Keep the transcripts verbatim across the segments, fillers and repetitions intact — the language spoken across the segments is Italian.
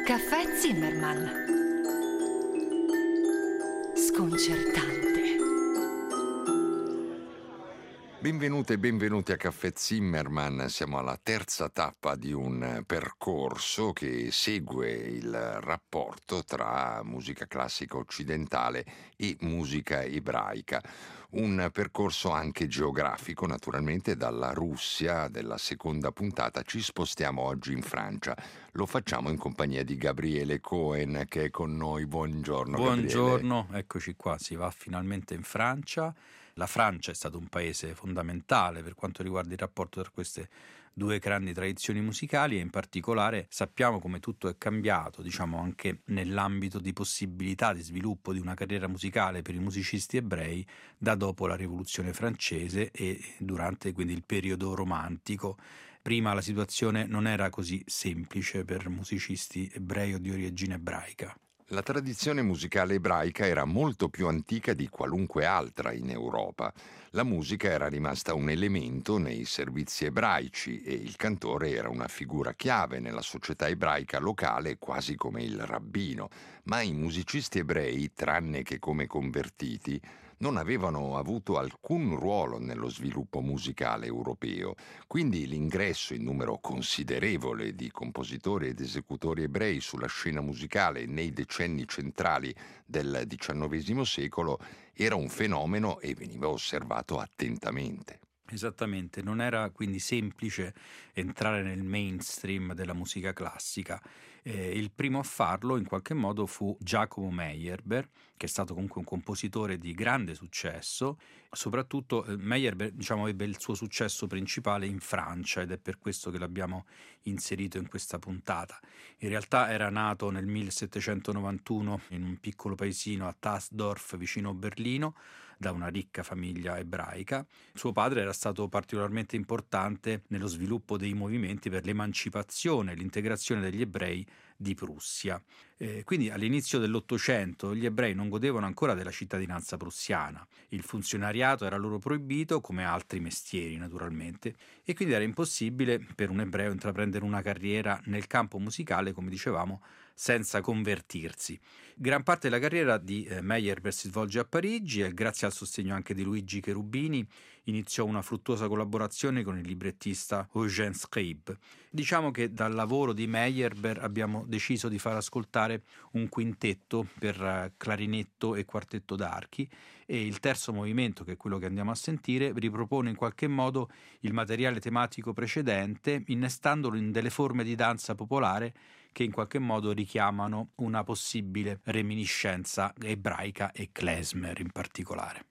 Caffè Zimmermann. Sconcertante. Benvenute e benvenuti a Caffè Zimmermann. Siamo alla terza tappa di un percorso che segue il rapporto tra musica classica occidentale e musica ebraica. Un percorso anche geografico, naturalmente. Dalla Russia della seconda puntata ci spostiamo oggi in Francia. Lo facciamo in compagnia di Gabriele Cohen, che è con noi. Buongiorno, Buongiorno, Gabriele. eccoci qua, si va finalmente in Francia. La Francia è stato un paese fondamentale per quanto riguarda il rapporto tra queste due grandi tradizioni musicali e in particolare sappiamo come tutto è cambiato, diciamo anche nell'ambito di possibilità di sviluppo di una carriera musicale per i musicisti ebrei da dopo la Rivoluzione francese e durante quindi il periodo romantico. Prima la situazione non era così semplice per musicisti ebrei o di origine ebraica. La tradizione musicale ebraica era molto più antica di qualunque altra in Europa. La musica era rimasta un elemento nei servizi ebraici e il cantore era una figura chiave nella società ebraica locale, quasi come il rabbino. Ma i musicisti ebrei, tranne che come convertiti, non avevano avuto alcun ruolo nello sviluppo musicale europeo. Quindi l'ingresso in numero considerevole di compositori ed esecutori ebrei sulla scena musicale nei decenni centrali del diciannovesimo secolo era un fenomeno e veniva osservato attentamente. Esattamente, non era quindi semplice entrare nel mainstream della musica classica. Eh, il primo a farlo in qualche modo fu Giacomo Meyerbeer, che è stato comunque un compositore di grande successo. Soprattutto eh, Meyerbeer, diciamo, ebbe il suo successo principale in Francia ed è per questo che l'abbiamo inserito in questa puntata. In realtà era nato nel millesettecentonovantuno in un piccolo paesino a Tasdorf vicino Berlino da una ricca famiglia ebraica. Suo padre era stato particolarmente importante nello sviluppo dei movimenti per l'emancipazione e l'integrazione degli ebrei di Prussia. Eh, quindi all'inizio dell'Ottocento gli ebrei non godevano ancora della cittadinanza prussiana, il funzionariato era loro proibito come altri mestieri naturalmente e quindi era impossibile per un ebreo intraprendere una carriera nel campo musicale, come dicevamo, senza convertirsi. Gran parte della carriera di eh, Meyerbeer si svolge a Parigi e grazie al sostegno anche di Luigi Cherubini iniziò una fruttuosa collaborazione con il librettista Eugène Scribe. Diciamo che dal lavoro di Meyerbeer abbiamo deciso di far ascoltare un quintetto per uh, clarinetto e quartetto d'archi e il terzo movimento, che è quello che andiamo a sentire, ripropone in qualche modo il materiale tematico precedente innestandolo in delle forme di danza popolare che in qualche modo richiamano una possibile reminiscenza ebraica e klezmer in particolare.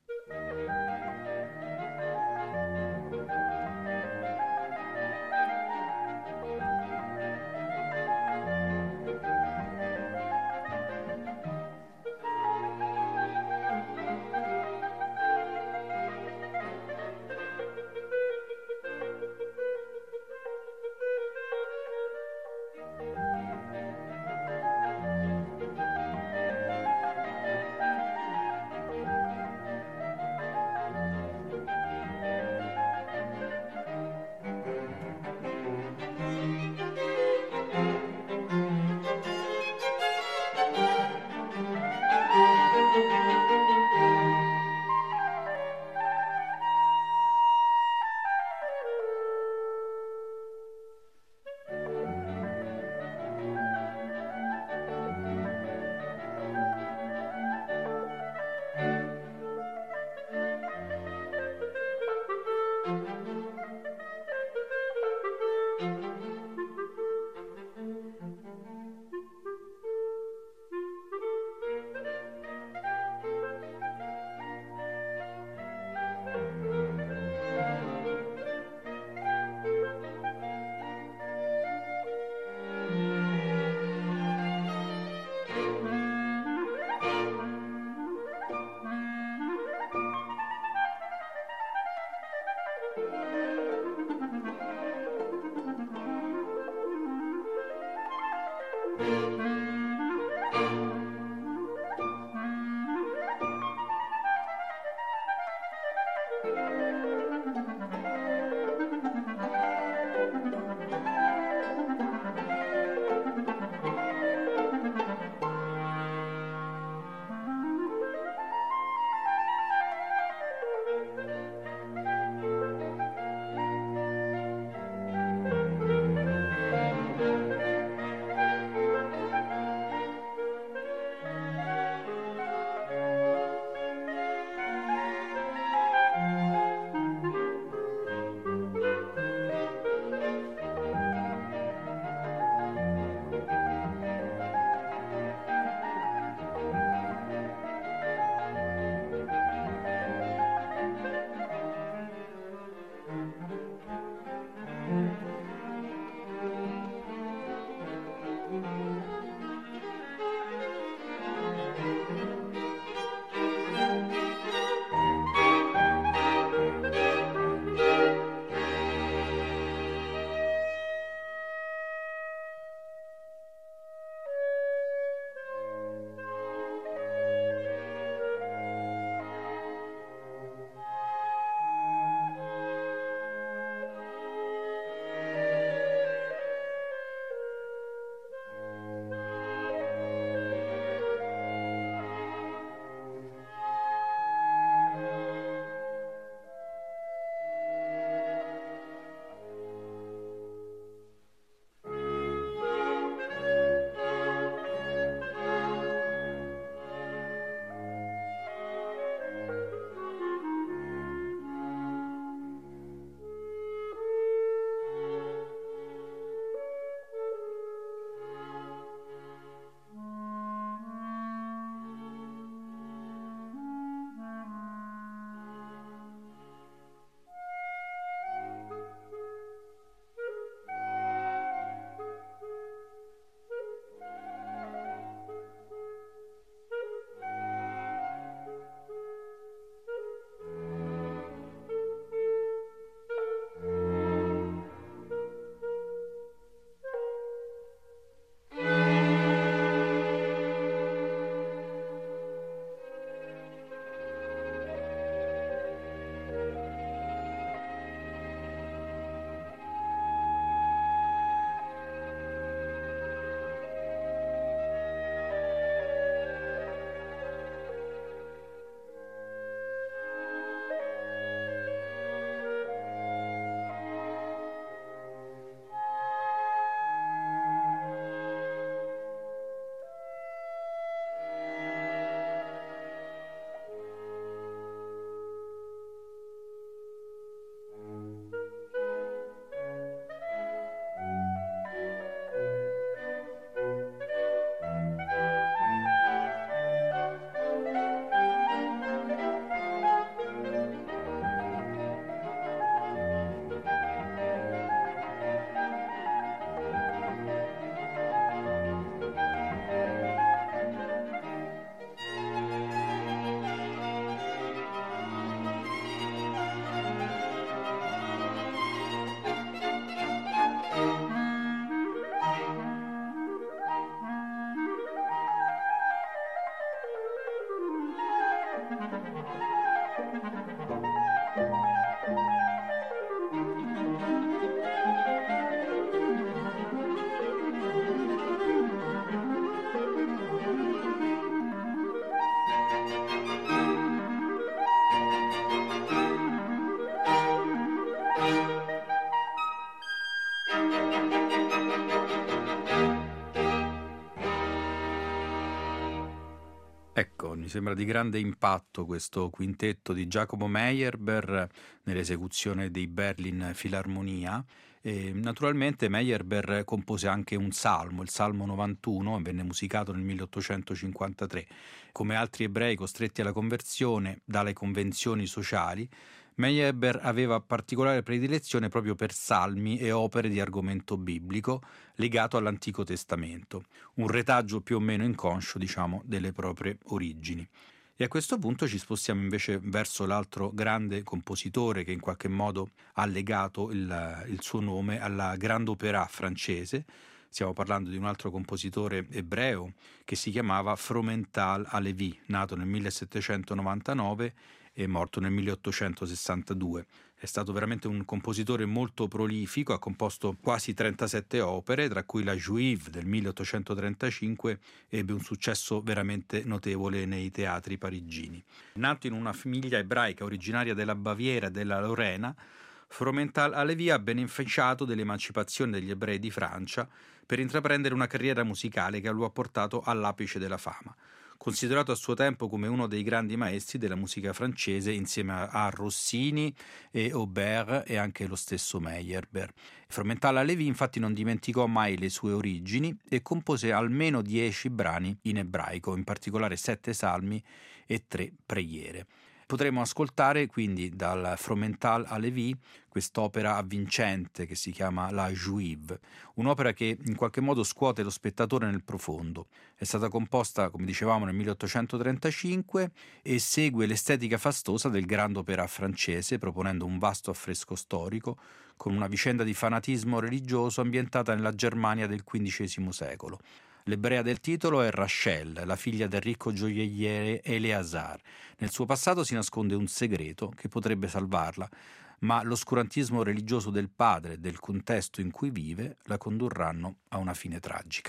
Ecco, mi sembra di grande impatto questo quintetto di Giacomo Meyerbeer nell'esecuzione dei Berlin Philharmonia. E naturalmente Meyerbeer compose anche un salmo, il Salmo novantuno, venne musicato nel milleottocentocinquantatré. Come altri ebrei costretti alla conversione dalle convenzioni sociali, Meyerbeer aveva particolare predilezione proprio per salmi e opere di argomento biblico legato all'Antico Testamento, un retaggio più o meno inconscio, diciamo, delle proprie origini. E a questo punto ci spostiamo invece verso l'altro grande compositore che in qualche modo ha legato il, il suo nome alla Grande Opéra francese. Stiamo parlando di un altro compositore ebreo che si chiamava Fromental Alevi, nato nel millesettecentonovantanove e morto nel milleottocentosessantadue. È stato veramente un compositore molto prolifico, ha composto quasi trentasette opere, tra cui la Juive del milleottocentotrentacinque ebbe un successo veramente notevole nei teatri parigini. Nato in una famiglia ebraica originaria della Baviera e della Lorena, Fromental Alevi ha beneficiato dell'emancipazione degli ebrei di Francia per intraprendere una carriera musicale che lo ha portato all'apice della fama. Considerato a suo tempo come uno dei grandi maestri della musica francese insieme a Rossini e Aubert e anche lo stesso Meyerbeer. Fromental Alevi infatti non dimenticò mai le sue origini e compose almeno dieci brani in ebraico, in particolare sette salmi e tre preghiere. Potremo ascoltare quindi dal Fromental Alevi quest'opera avvincente che si chiama La Juive, un'opera che in qualche modo scuote lo spettatore nel profondo. È stata composta, come dicevamo, nel milleottocentotrentacinque e segue l'estetica fastosa del Grande Opéra francese, proponendo un vasto affresco storico con una vicenda di fanatismo religioso ambientata nella Germania del quindicesimo secolo. L'ebrea del titolo è Rachel, la figlia del ricco gioielliere Eleazar. Nel suo passato si nasconde un segreto che potrebbe salvarla, ma l'oscurantismo religioso del padre e del contesto in cui vive la condurranno a una fine tragica.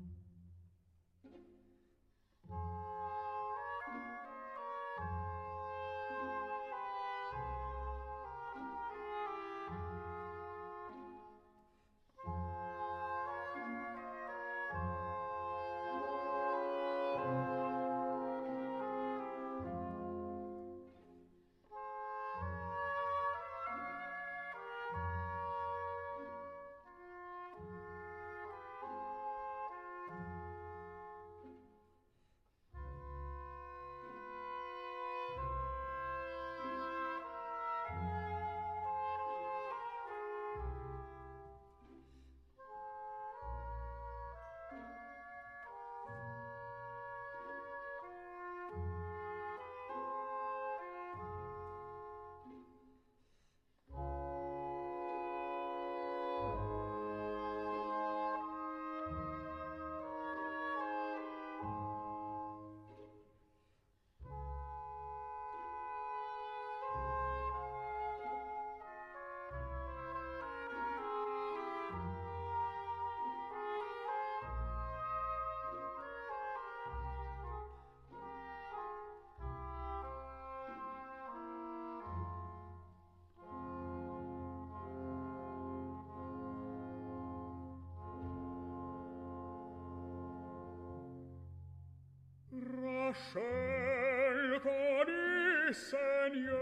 Rachel, connais Seigneur,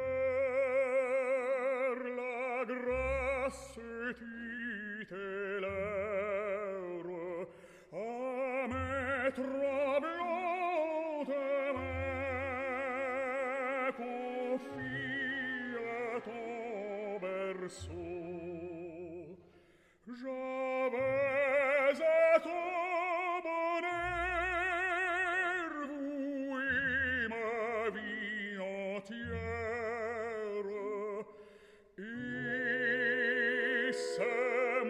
la grâce tutélaire à mes tremblantes mains confie à ton berceau. J'avais à ton bonheur voué ma vie entière, et c'est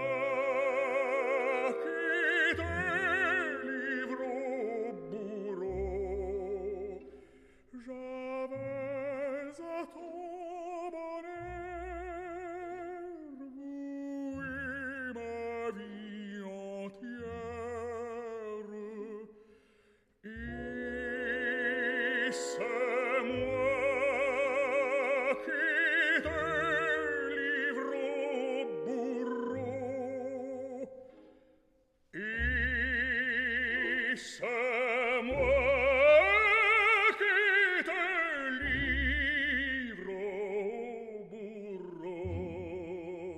moi qui te livre au bourreau. J'avais à ton bonheur voué ma vie entière, et c'est moi qui te livre au bourreau. c'est moi qui te livre, bourreau.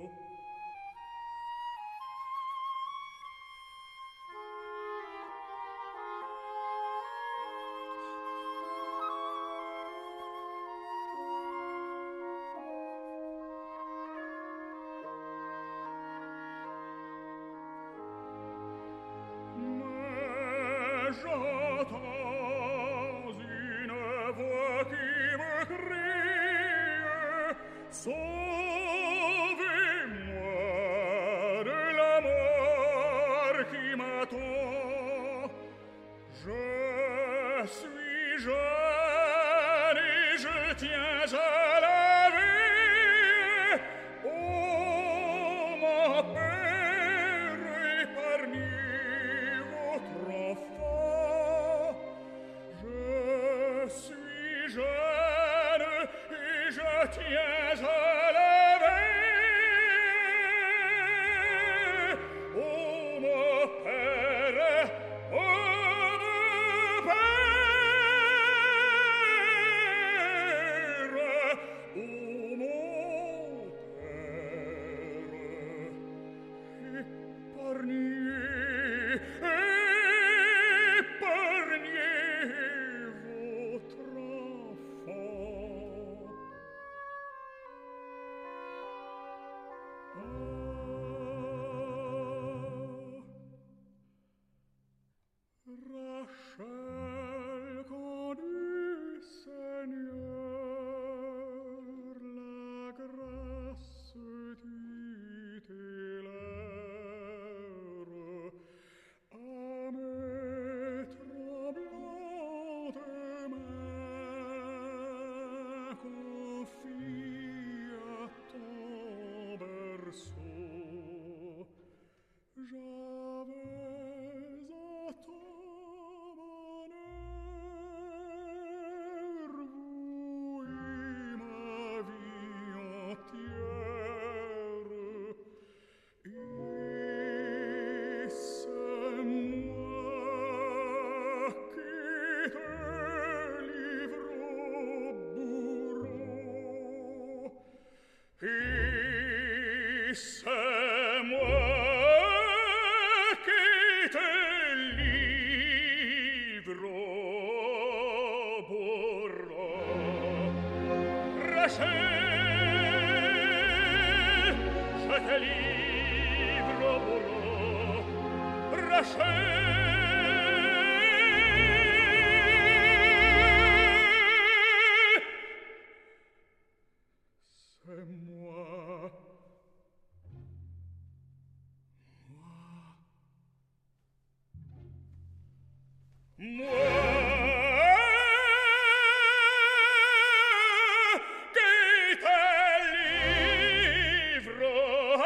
Mais j'entends une voix qui me crie: sauvez-moi de la mort qui m'attend. Je suis jeune et je tiens à la vie. Oh, mon père, épargnez votre enfant. Je suis jeune et je tiens à la vie. Oh, mon père, oh, mon père, oh, mon père, épargnez, épargnez votre enfant. Rachel, connue Seigneur, la grâce tutélaire à mes tremblantes mains confie à ton berceau. J'avais à ton bonheur voué ma vie entière, et c'est moi qui te livre au bourreau, et c'est moi qui te livre au bourreau. Rachel, je te livre au bourreau. Rachel, c'est moi. Moi qui te livre au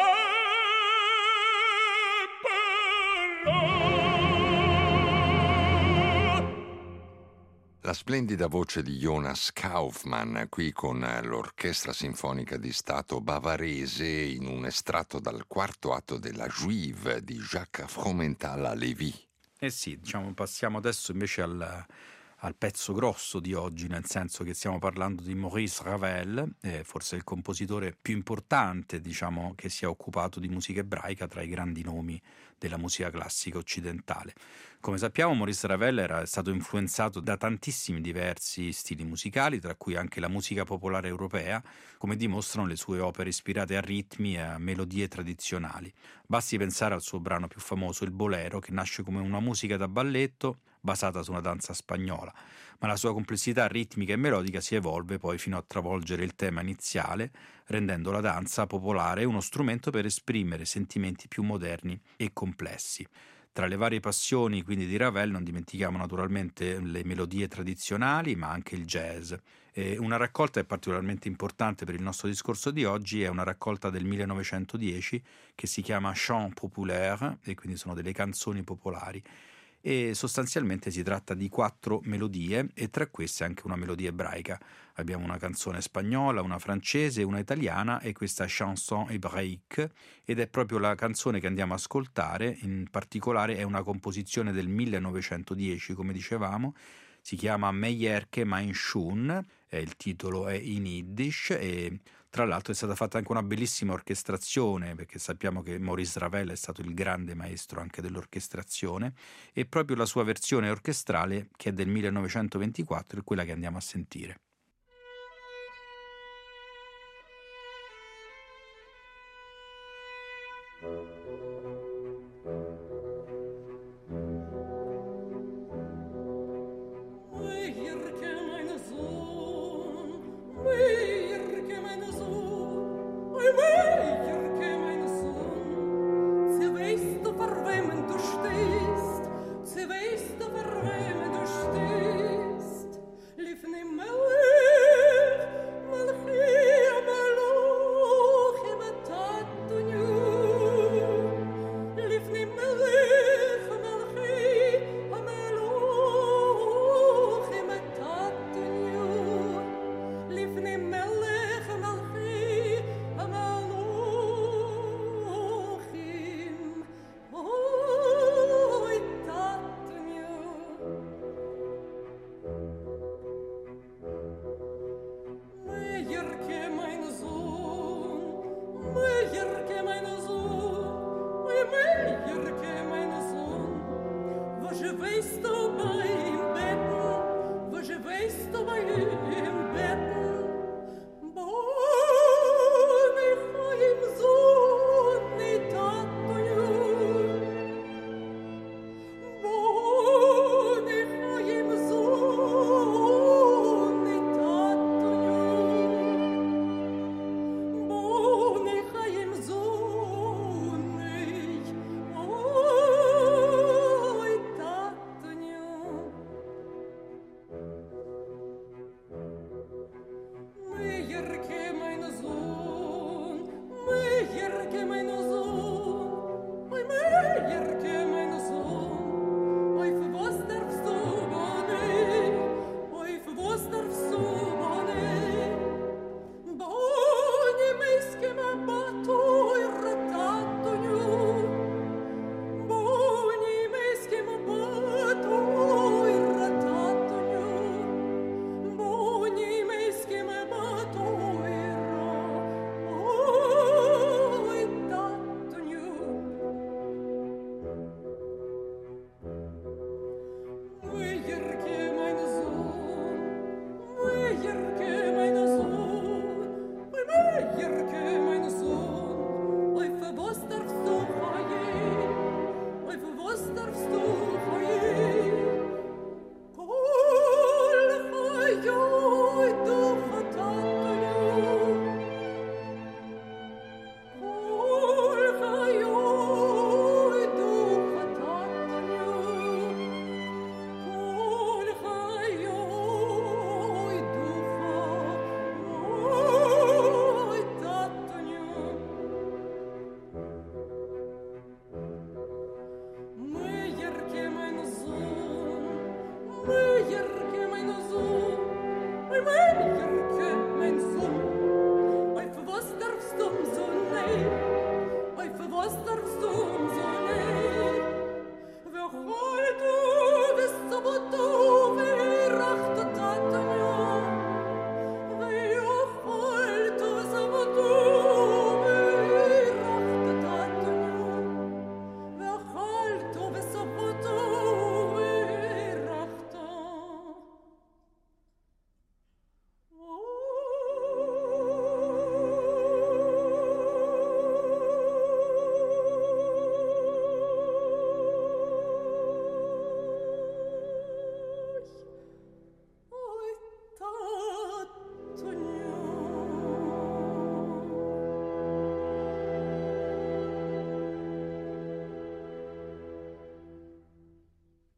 bourreau. La splendida voce di Jonas Kaufmann qui con l'Orchestra Sinfonica di Stato bavarese in un estratto dal quarto atto della Juive di Jacques Fromental-Lévy. Eh sì, diciamo, passiamo adesso invece al, al pezzo grosso di oggi, nel senso che stiamo parlando di Maurice Ravel, eh, forse il compositore più importante, diciamo, che si è occupato di musica ebraica tra i grandi nomi della musica classica occidentale. Come sappiamo, Maurice Ravel era stato influenzato da tantissimi diversi stili musicali, tra cui anche la musica popolare europea, come dimostrano le sue opere ispirate a ritmi e a melodie tradizionali. Basti pensare al suo brano più famoso, il Bolero, che nasce come una musica da balletto basata su una danza spagnola, ma la sua complessità ritmica e melodica si evolve poi fino a travolgere il tema iniziale, rendendo la danza popolare uno strumento per esprimere sentimenti più moderni e complessi. Tra le varie passioni quindi di Ravel non dimentichiamo naturalmente le melodie tradizionali, ma anche il jazz. E una raccolta è particolarmente importante per il nostro discorso di oggi, è una raccolta del millenovecentodieci che si chiama Chants populaires, e quindi sono delle canzoni popolari. e sostanzialmente si tratta di quattro melodie e tra queste anche una melodia ebraica. Abbiamo una canzone spagnola, una francese, una italiana e questa chanson hébraïque, ed è proprio la canzone che andiamo a ascoltare. In particolare è una composizione del millenovecentodieci, come dicevamo, si chiama Meyerke mein Schun, eh, il titolo è in Yiddish e tra l'altro è stata fatta anche una bellissima orchestrazione, perché sappiamo che Maurice Ravel è stato il grande maestro anche dell'orchestrazione, e proprio la sua versione orchestrale, che è del millenovecentoventiquattro, è quella che andiamo a sentire.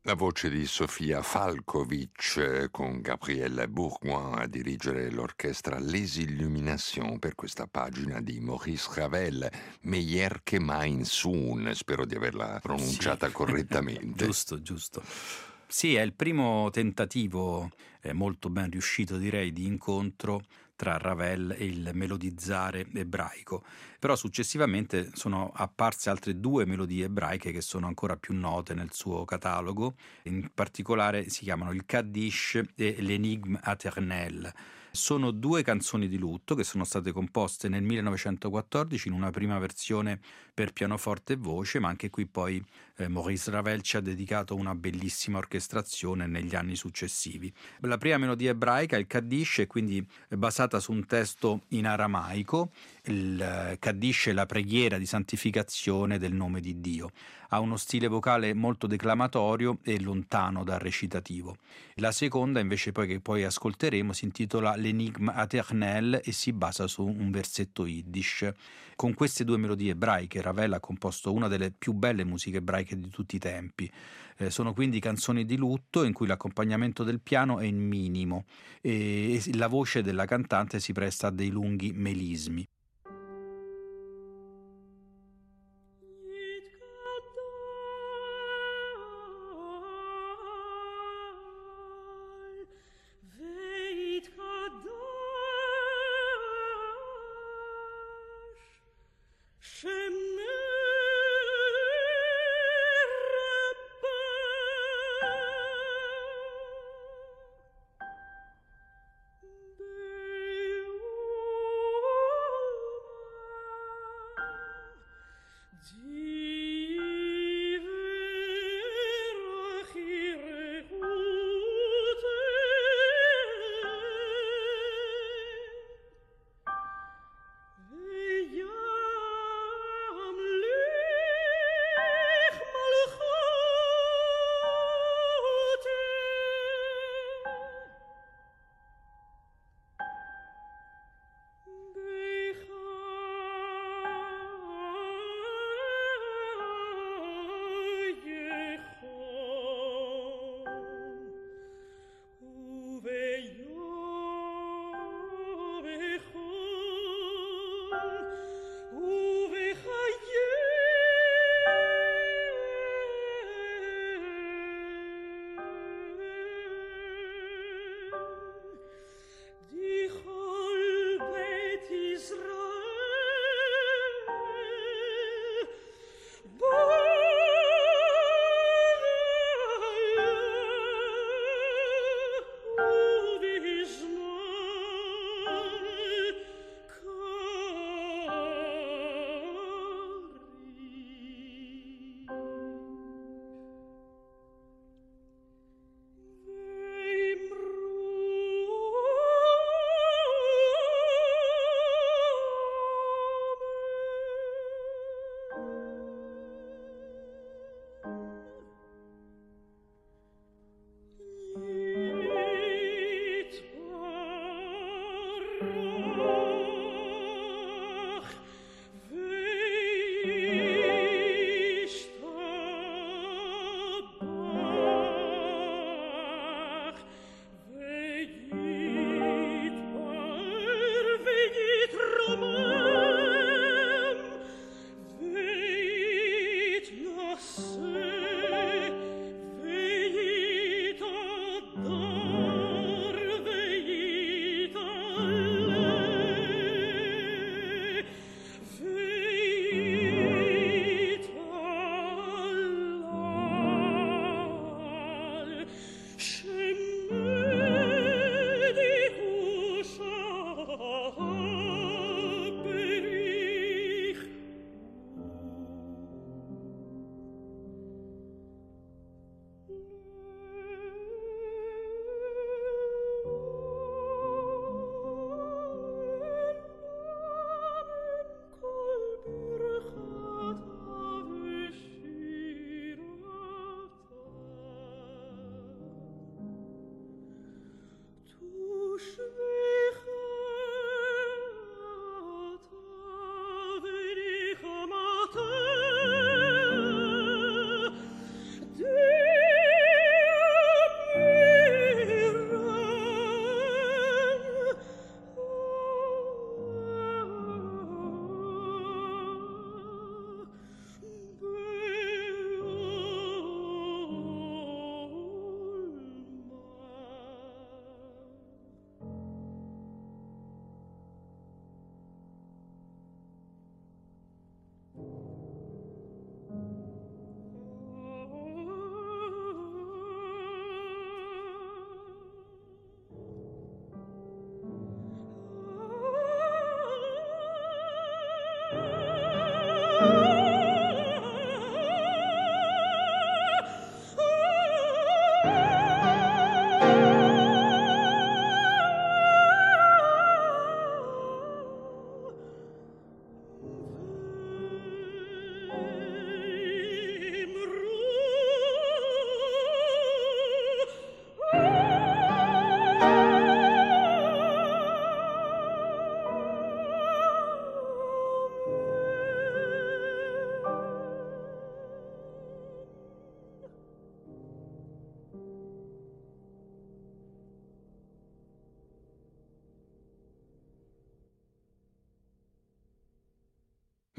La voce di Sofia Falkovic con Gabrielle Bourgoin a dirigere l'orchestra Les Illuminations per questa pagina di Maurice Ravel, Meilleur que mein Sohn, spero di averla pronunciata Sì. correttamente. Giusto, giusto. Sì, è il primo tentativo, eh, molto ben riuscito direi, di incontro tra Ravel e il melodizzare ebraico, però successivamente sono apparse altre due melodie ebraiche che sono ancora più note nel suo catalogo, in particolare si chiamano il Kaddish e l'Enigme Aternel. Sono due canzoni di lutto che sono state composte nel millenovecentoquattordici in una prima versione per pianoforte e voce, ma anche qui poi eh, Maurice Ravel ci ha dedicato una bellissima orchestrazione negli anni successivi. La prima melodia ebraica, il Kaddish, è quindi basata su un testo in aramaico. Il Kaddish è la preghiera di santificazione del nome di Dio. Ha uno stile vocale molto declamatorio e lontano dal recitativo. La seconda, invece, poi che poi ascolteremo, si intitola L'Enigme Aternel e si basa su un versetto yiddish. Con queste due melodie ebraiche Ravel ha composto una delle più belle musiche ebraiche di tutti i tempi. Eh, sono quindi canzoni di lutto in cui l'accompagnamento del piano è in minimo e la voce della cantante si presta a dei lunghi melismi.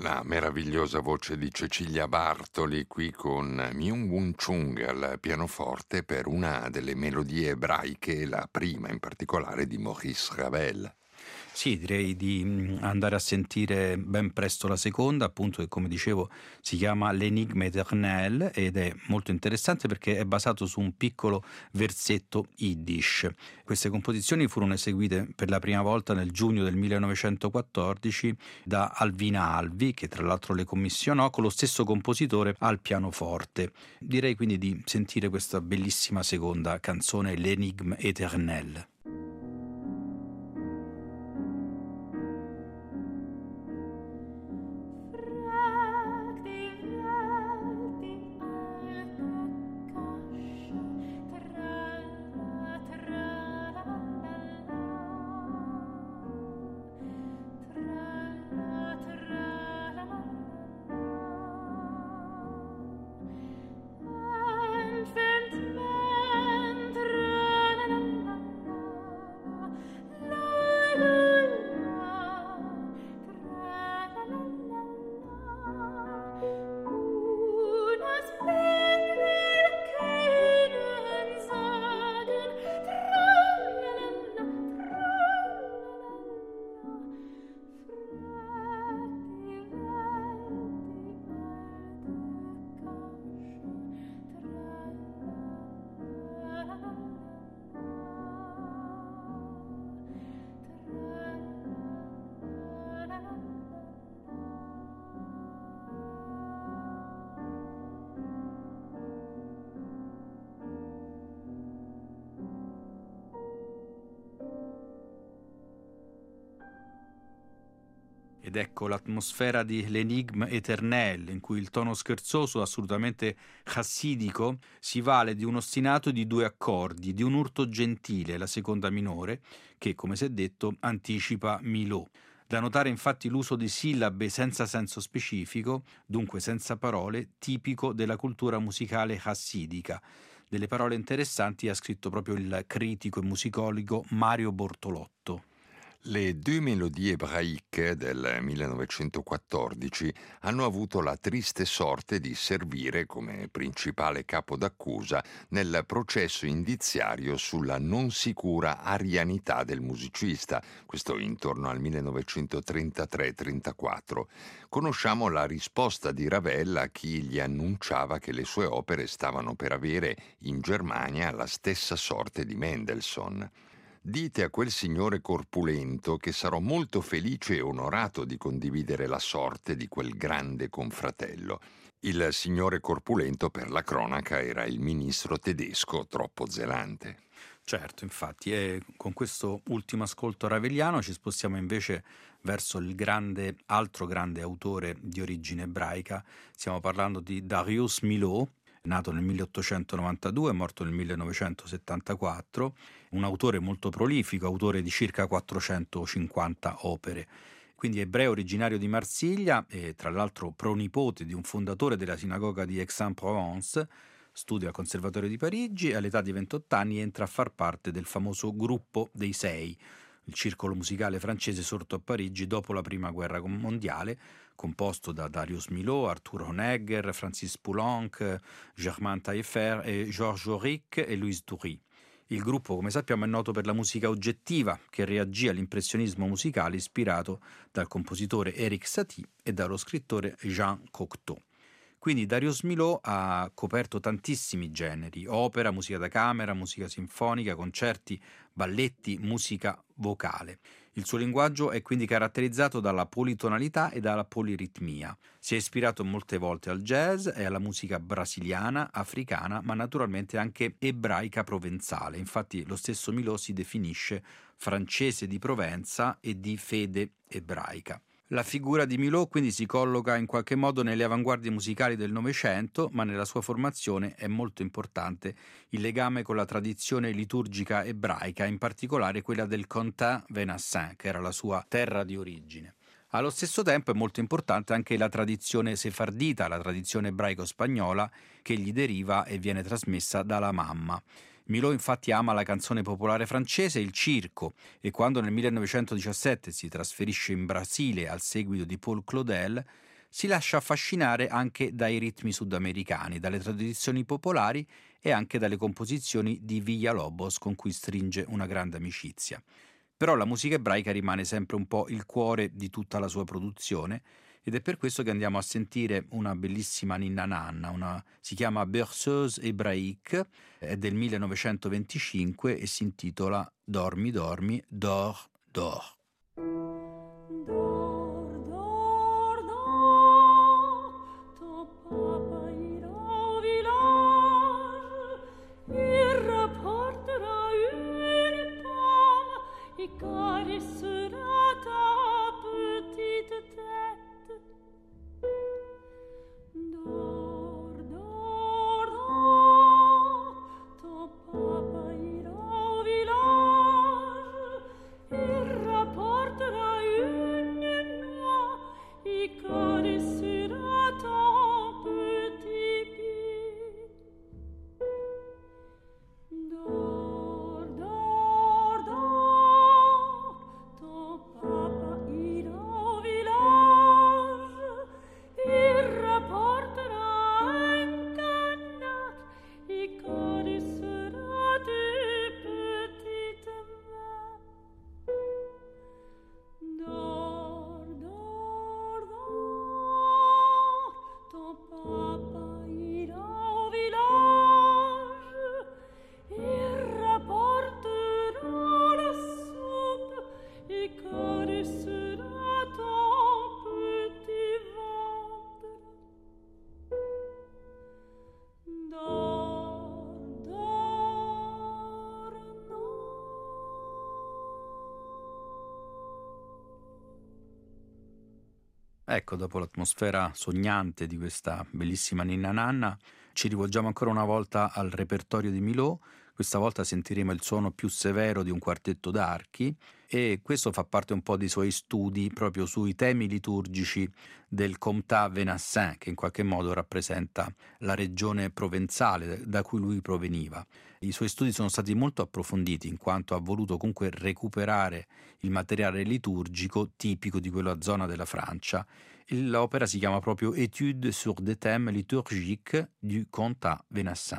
La meravigliosa voce di Cecilia Bartoli qui con Myung-Whun Chung al pianoforte per una delle melodie ebraiche, la prima in particolare di Maurice Ravel. Sì, direi di andare a sentire ben presto la seconda, appunto, che come dicevo si chiama L'Énigme éternelle ed è molto interessante perché è basato su un piccolo versetto yiddish. Queste composizioni furono eseguite per la prima volta nel giugno del millenovecentoquattordici da Alvina Alvi, che tra l'altro le commissionò con lo stesso compositore al pianoforte. Direi quindi di sentire questa bellissima seconda canzone, L'Énigme éternelle. Ed ecco l'atmosfera di L'Énigme éternelle, in cui il tono scherzoso, assolutamente chassidico, si vale di un ostinato di due accordi, di un urto gentile, la seconda minore, che, come si è detto, anticipa Milhaud. Da notare infatti l'uso di sillabe senza senso specifico, dunque senza parole, tipico della cultura musicale chassidica. Delle parole interessanti ha scritto proprio il critico e musicologo Mario Bortolotto. Le due melodie ebraiche del millenovecentoquattordici hanno avuto la triste sorte di servire come principale capo d'accusa nel processo indiziario sulla non sicura arianità del musicista, questo intorno al millenovecentotrentatré trentaquattro. Conosciamo la risposta di Ravel a chi gli annunciava che le sue opere stavano per avere in Germania la stessa sorte di Mendelssohn. Dite a quel signore corpulento che sarò molto felice e onorato di condividere la sorte di quel grande confratello. Il signore corpulento, per la cronaca, era il ministro tedesco troppo zelante. Certo, infatti, e con questo ultimo ascolto raveliano ci spostiamo invece verso il grande, altro grande autore di origine ebraica. Stiamo parlando di Darius Milhaud, nato nel milleottocentonovantadue, morto nel millenovecentosettantaquattro, un autore molto prolifico, autore di circa quattrocentocinquanta opere. Quindi ebreo originario di Marsiglia e tra l'altro pronipote di un fondatore della sinagoga di Aix-en-Provence, studia al Conservatorio di Parigi e all'età di ventotto anni entra a far parte del famoso Gruppo dei Sei, il circolo musicale francese sorto a Parigi dopo la Prima Guerra Mondiale, composto da Darius Milhaud, Arthur Honegger, Francis Poulenc, Germain Taillefer e Georges Auric e Louis Toury. Il gruppo, come sappiamo, è noto per la musica oggettiva, che reagì all'impressionismo musicale ispirato dal compositore Erik Satie e dallo scrittore Jean Cocteau. Quindi Darius Milhaud ha coperto tantissimi generi: opera, musica da camera, musica sinfonica, concerti, balletti, musica vocale. Il suo linguaggio è quindi caratterizzato dalla politonalità e dalla poliritmia. Si è ispirato molte volte al jazz e alla musica brasiliana, africana, ma naturalmente anche ebraica provenzale. Infatti lo stesso Milhaud si definisce francese di Provenza e di fede ebraica. La figura di Milhaud quindi si colloca in qualche modo nelle avanguardie musicali del Novecento, ma nella sua formazione è molto importante il legame con la tradizione liturgica ebraica, in particolare quella del Contin Venassin, che era la sua terra di origine. Allo stesso tempo è molto importante anche la tradizione sefardita, la tradizione ebraico-spagnola, che gli deriva e viene trasmessa dalla mamma. Milhaud infatti ama la canzone popolare francese e il circo, e quando nel millenovecentodiciassette si trasferisce in Brasile al seguito di Paul Claudel si lascia affascinare anche dai ritmi sudamericani, dalle tradizioni popolari e anche dalle composizioni di Villalobos, con cui stringe una grande amicizia. Però la musica ebraica rimane sempre un po' il cuore di tutta la sua produzione, ed è per questo che andiamo a sentire una bellissima ninna nanna, una, si chiama Berceuse hébraïque, è del millenovecentoventicinque e si intitola Dormi, dormi, dors, dors. Ecco, dopo l'atmosfera sognante di questa bellissima ninna nanna, ci rivolgiamo ancora una volta al repertorio di Milhaud. Questa volta sentiremo il suono più severo di un quartetto d'archi, e questo fa parte un po' dei suoi studi proprio sui temi liturgici del Comtat Venassin, che in qualche modo rappresenta la regione provenzale da cui lui proveniva. I suoi studi sono stati molto approfonditi, in quanto ha voluto comunque recuperare il materiale liturgico tipico di quella zona della Francia. L'opera si chiama proprio Études sur des thèmes liturgiques du Comtat Venassin.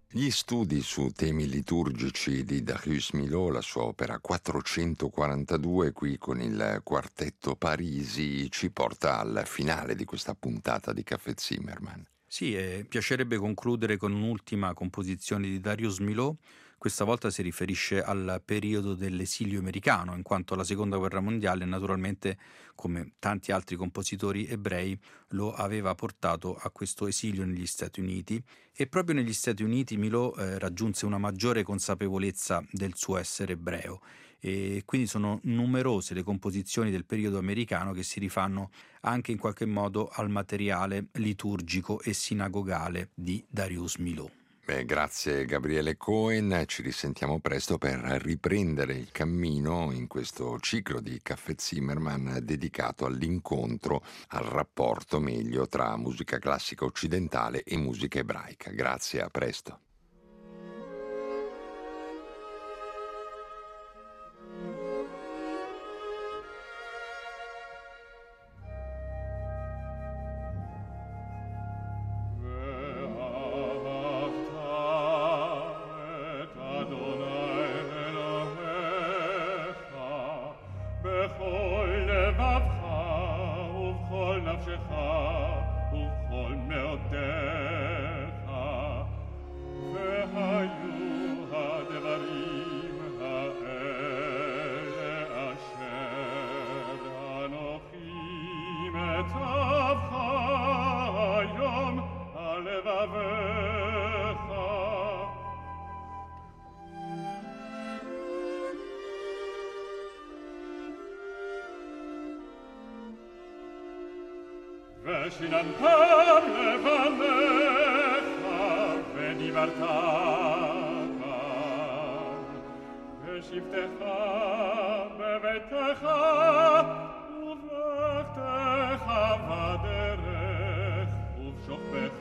Gli studi su temi liturgici di Darius Milhaud, la sua opera quattrocentoquarantadue, qui con il quartetto Parisi, ci porta al finale di questa puntata di Caffè Zimmermann. Sì, e piacerebbe concludere con un'ultima composizione di Darius Milhaud. Questa volta si riferisce al periodo dell'esilio americano, in quanto la seconda guerra mondiale naturalmente, come tanti altri compositori ebrei, lo aveva portato a questo esilio negli Stati Uniti, e proprio negli Stati Uniti Milhaud eh, raggiunse una maggiore consapevolezza del suo essere ebreo, e quindi sono numerose le composizioni del periodo americano che si rifanno anche in qualche modo al materiale liturgico e sinagogale di Darius Milhaud. Beh, grazie Gabriele Cohen, ci risentiamo presto per riprendere il cammino in questo ciclo di Caffè Zimmermann dedicato all'incontro, al rapporto meglio tra musica classica occidentale e musica ebraica. Grazie, a presto. ושיננתם לבניך ודיברת בשבתך בביתך ובלכתך בדרך ובשוכבך